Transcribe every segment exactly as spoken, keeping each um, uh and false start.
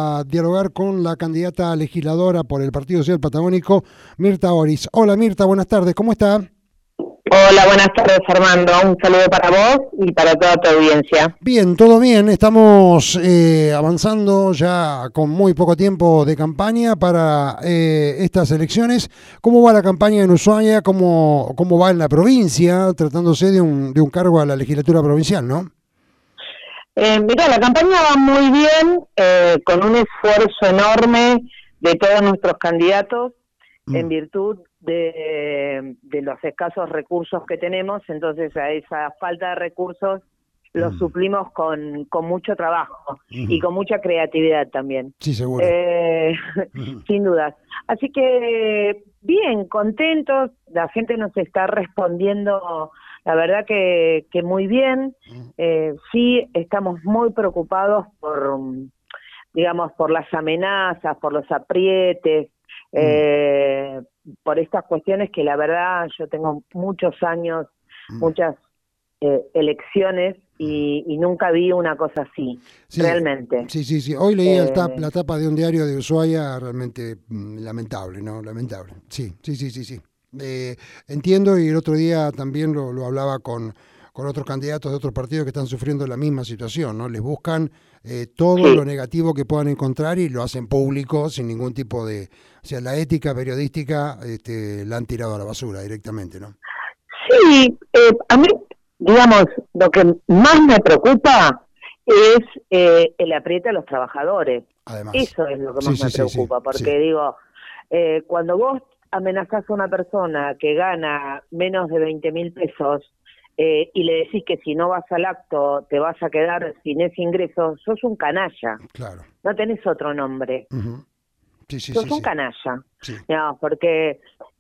a dialogar con la candidata legisladora por el Partido Social Patagónico, Mirta Oris. Hola Mirta, buenas tardes, ¿cómo está? Hola, buenas tardes Armando, un saludo para vos y para toda tu audiencia. Bien, todo bien, estamos eh, avanzando ya con muy poco tiempo de campaña para eh, estas elecciones. ¿Cómo va la campaña en Ushuaia? ¿Cómo, cómo va en la provincia, tratándose de un, de un cargo a la legislatura provincial, no? Eh, mira, la campaña va muy bien, eh, con un esfuerzo enorme de todos nuestros candidatos mm. en virtud de, de los escasos recursos que tenemos, entonces a esa falta de recursos los mm. suplimos con, con mucho trabajo uh-huh. y con mucha creatividad también. Sí, seguro. Eh, uh-huh. Sin dudas. Así que bien, contentos, la gente nos está respondiendo, la verdad que, que muy bien. Eh, sí, estamos muy preocupados por, digamos, por las amenazas, por los aprietes, eh, por estas cuestiones que la verdad yo tengo muchos años, muchas eh, elecciones y, y nunca vi una cosa así, sí, realmente. Sí, sí, sí. Hoy leí eh, el tap, la tapa de un diario de Ushuaia, realmente mmm, lamentable, ¿no? Lamentable. Sí, sí, sí, sí, sí. Eh, entiendo, y el otro día también lo, lo hablaba con, con otros candidatos de otros partidos que están sufriendo la misma situación, ¿no? Les buscan eh, todo sí. lo negativo que puedan encontrar y lo hacen público sin ningún tipo de... O sea, la ética periodística este, la han tirado a la basura directamente, ¿no? Sí, eh, a mí, digamos, lo que más me preocupa es eh, el apriete a los trabajadores. Además. Eso es lo que más sí, me sí, preocupa, sí, porque sí. digo, eh, cuando vos amenazás a una persona que gana menos de veinte mil pesos eh, y le decís que si no vas al acto te vas a quedar sin ese ingreso, sos un canalla. Claro. No tenés otro nombre. Uh-huh. Sí, sí, sos sí, un sí. canalla. Sí. No, porque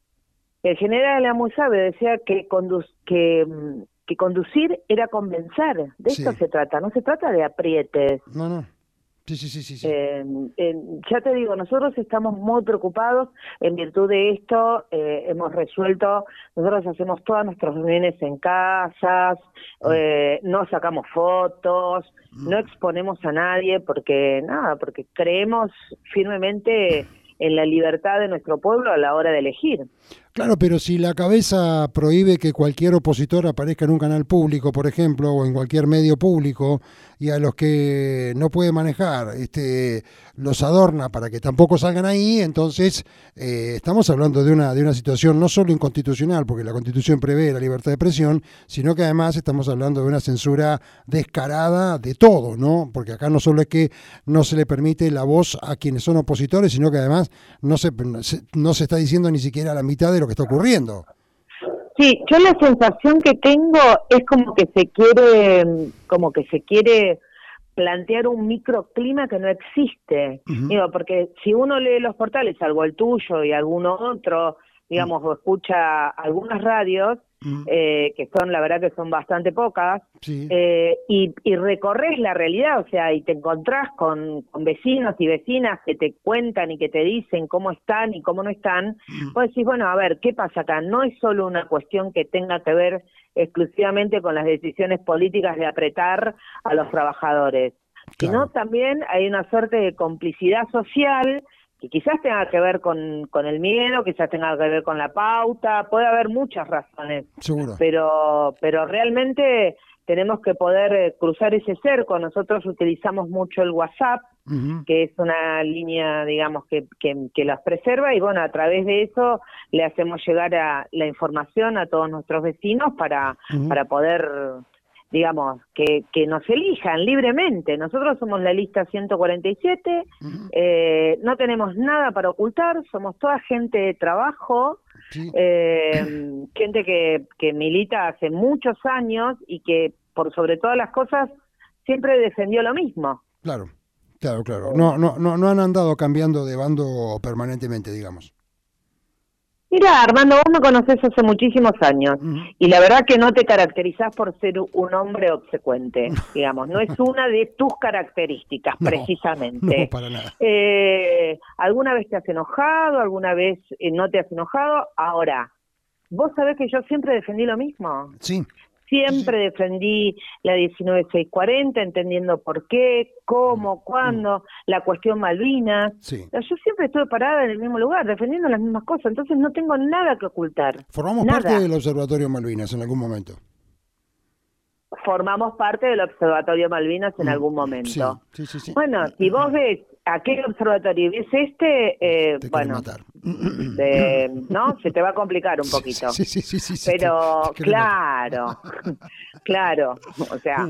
el general era muy sabio, decía que, condu que, que conducir era convencer. De sí. esto se trata, no se trata de aprietes. No, no. Sí, sí, sí, sí. sí. Eh, eh, ya te digo, nosotros estamos muy preocupados. En virtud de esto eh, hemos resuelto, nosotros hacemos todas nuestras reuniones en casas, mm. eh, no sacamos fotos, mm. no exponemos a nadie porque nada, porque creemos firmemente en la libertad de nuestro pueblo a la hora de elegir. Claro, pero si la cabeza prohíbe que cualquier opositor aparezca en un canal público, por ejemplo, o en cualquier medio público, y a los que no puede manejar este, los adorna para que tampoco salgan ahí, entonces eh, estamos hablando de una, de una situación no solo inconstitucional, porque la Constitución prevé la libertad de expresión, sino que además estamos hablando de una censura descarada de todo, ¿no? Porque acá no solo es que no se le permite la voz a quienes son opositores, sino que además no se, no se está diciendo ni siquiera la mitad de lo que está ocurriendo. Sí, yo la sensación que tengo es como que se quiere, como que se quiere plantear un microclima que no existe. Uh-huh. Digo, porque si uno lee los portales, salvo el tuyo y alguno otro, digamos, uh-huh. o escucha algunas radios, uh-huh. eh, que son, la verdad que son bastante pocas, sí. eh, y, y recorres la realidad, o sea, y te encontrás con, con vecinos y vecinas que te cuentan y que te dicen cómo están y cómo no están, uh-huh. vos decís, bueno, a ver, ¿qué pasa acá? No es solo una cuestión que tenga que ver exclusivamente con las decisiones políticas de apretar a los trabajadores, claro. sino también hay una suerte de complicidad social que quizás tenga que ver con, con el miedo, quizás tenga que ver con la pauta, puede haber muchas razones, Seguro. pero pero realmente tenemos que poder eh, cruzar ese cerco. Nosotros utilizamos mucho el WhatsApp, uh-huh. que es una línea, digamos, que, que, que las preserva, y bueno, a través de eso le hacemos llegar a la información a todos nuestros vecinos para, uh-huh. para poder, digamos, que, que nos elijan libremente. Nosotros somos la lista ciento cuarenta y siete, uh-huh. eh, no tenemos nada para ocultar, somos toda gente de trabajo, sí. eh, gente que, que milita hace muchos años y que, por sobre todas las cosas, siempre defendió lo mismo. Claro, claro, claro. No, no, no, no han andado cambiando de bando permanentemente, digamos. Mira, Armando, vos me conocés hace muchísimos años, uh-huh. y la verdad que no te caracterizás por ser un hombre obsecuente, digamos, no es una de tus características, no, precisamente. No, para nada. Eh, ¿Alguna vez te has enojado? ¿Alguna vez eh, no te has enojado? Ahora, ¿vos sabés que yo siempre defendí lo mismo? Sí. siempre sí. defendí la diecinueve seiscientos cuarenta, entendiendo por qué, cómo, cuándo, mm. la cuestión Malvinas. Sí. Yo siempre estuve parada en el mismo lugar, defendiendo las mismas cosas, entonces no tengo nada que ocultar. Formamos nada. parte del Observatorio Malvinas en algún momento. Formamos parte del Observatorio Malvinas en mm. algún momento. Sí, sí, sí, sí. Bueno, si vos ves aquel observatorio y ves este, eh, te bueno, matar. De, ¿no? Se te va a complicar un poquito. Sí, sí, sí, sí, sí, Pero te, te claro, claro, o sea,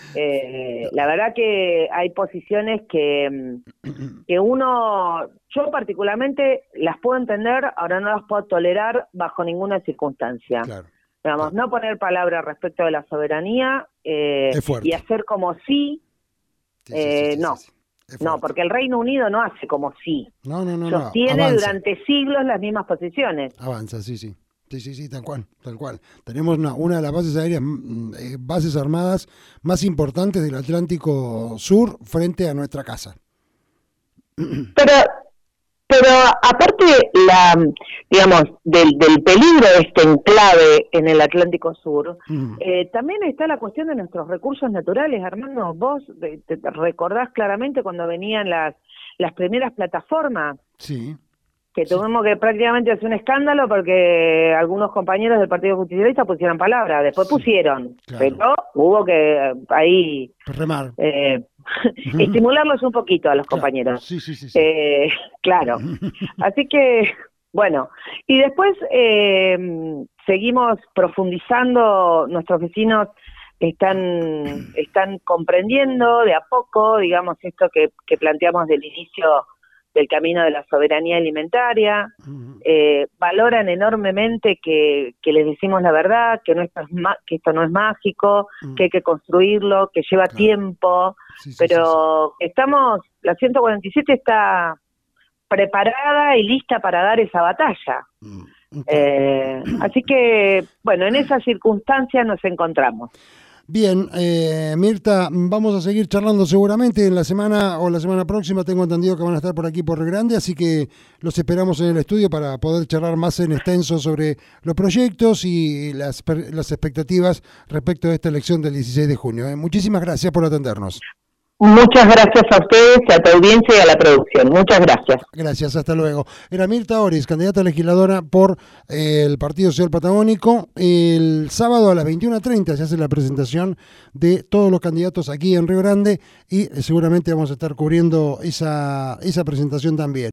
eh, la verdad que hay posiciones que, que uno, yo particularmente las puedo entender, ahora no las puedo tolerar bajo ninguna circunstancia. Claro. Digamos, claro. no poner palabras respecto de la soberanía eh, y hacer como sí, sí, eh, sí, sí, no. Sí, sí. No, porque el Reino Unido no hace como sí. No, no, no, Sostiene no. durante siglos las mismas posiciones. Avanza, sí, sí. Sí, sí, sí, tal cual, tal cual. Tenemos una, una de las bases aéreas, eh, bases armadas más importantes del Atlántico Sur frente a nuestra casa. Pero, pero aparte, la, digamos, del, del peligro de este enclave en el Atlántico Sur, uh-huh. eh, también está la cuestión de nuestros recursos naturales. Armando, vos te, te recordás claramente cuando venían las, las primeras plataformas. Sí. Que tuvimos sí. que prácticamente hacer un escándalo porque algunos compañeros del Partido Justicialista pusieron palabras, después sí, pusieron, claro. pero hubo que ahí remar, eh, uh-huh. estimularlos un poquito a los claro. compañeros. Sí, sí, sí, sí. Eh, claro, así que, bueno, y después eh, seguimos profundizando, nuestros vecinos están, están comprendiendo de a poco, digamos, esto que, que planteamos del inicio del camino de la soberanía alimentaria, uh-huh. eh, valoran enormemente que, que les decimos la verdad, que, no esto, es ma- que esto no es mágico, uh-huh. que hay que construirlo, que lleva claro. tiempo, sí, sí, pero sí, sí. estamos, la ciento cuarenta y siete está preparada y lista para dar esa batalla. Uh-huh. Eh, así que, bueno, en esas circunstancias nos encontramos. Bien, eh, Mirta, vamos a seguir charlando seguramente en la semana o la semana próxima. Tengo entendido que van a estar por aquí por Río Grande, así que los esperamos en el estudio para poder charlar más en extenso sobre los proyectos y las, las expectativas respecto a esta elección del dieciséis de junio. Eh, muchísimas gracias por atendernos. Muchas gracias a ustedes, a tu audiencia y a la producción. Muchas gracias. Gracias, hasta luego. Era Mirta Oris, candidata a legisladora por eh, el Partido Social Patagónico. El sábado a las veintiuna treinta se hace la presentación de todos los candidatos aquí en Río Grande y eh, seguramente vamos a estar cubriendo esa, esa presentación también.